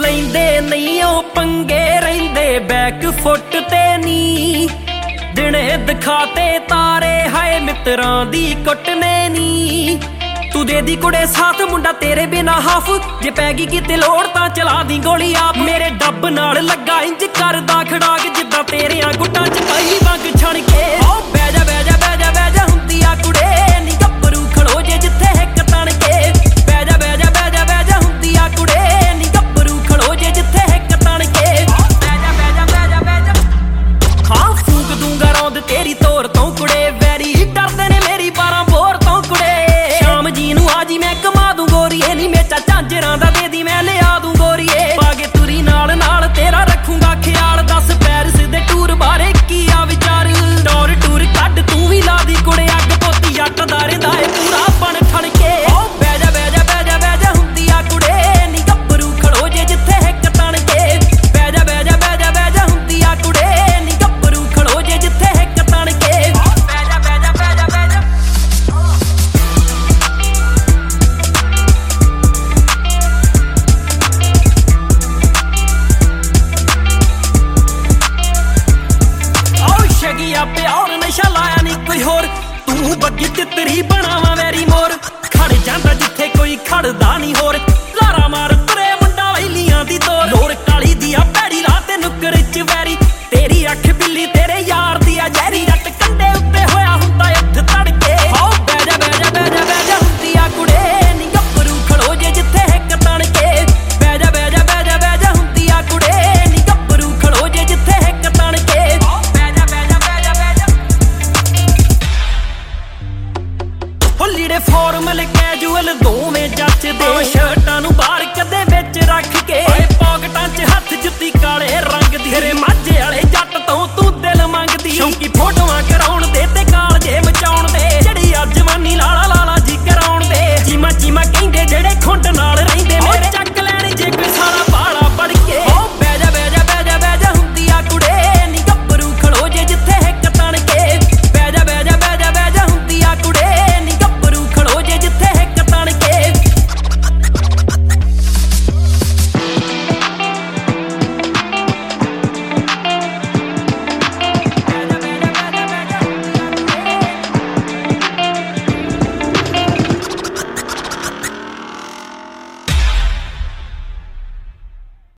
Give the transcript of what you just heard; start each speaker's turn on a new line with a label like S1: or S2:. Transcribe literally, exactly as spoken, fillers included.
S1: ਲੈਂਦੇ ਨਹੀਂ ਉਹ ਪੰਗੇ ਰਹਿੰਦੇ ਬੈਕ ਫੁੱਟ ਤੇ ਨੀ ਦਿਨੇ ਦਿਖਾਤੇ ਤਾਰੇ ਹਾਏ ਮਿੱਤਰਾਂ ਦੀ ਕੁੱਟਨੇ ਨੀ ਤੂੰ ਦੇ ਦੀ ਕੁੜੇ ਸਾਥ ਮੁੰਡਾ ਤੇਰੇ ਬਿਨਾ ਹਾਫ ਜੇ ਪੈ ਗਈ ਕਿਤੇ ਲੋੜ ਤਾਂ ਚਲਾ ਦੀ ਗੋਲੀ ਆਪ ਮੇਰੇ ਡੱਬ ਨਾਲ ਲੱਗਾ ਇੰਜ ਕਰਦਾ ਖੜਾਕ ਜਿੱਦਾਂ ਤੇਰਿਆਂ ਗੁੱਟਾਂ ਚ ਪਾਈ